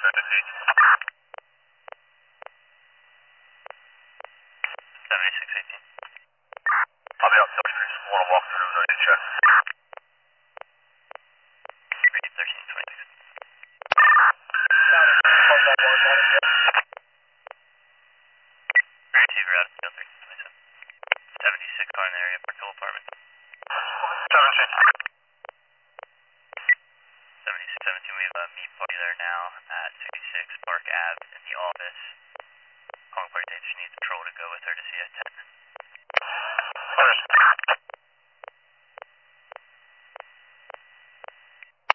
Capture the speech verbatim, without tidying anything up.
seventy-six eighteen. I'll be out till you just want to walk through, no need to check. Read thirteen twenty-six. thirty-two route to thirteen twenty-seven. seventy-six car in the area, Parkville apartment. seventeen. seventy-six seventeen, we have a meet party there now at sixty-six Park Ave in the office. Calling party date, just need patrol to go with her to see at ten. First.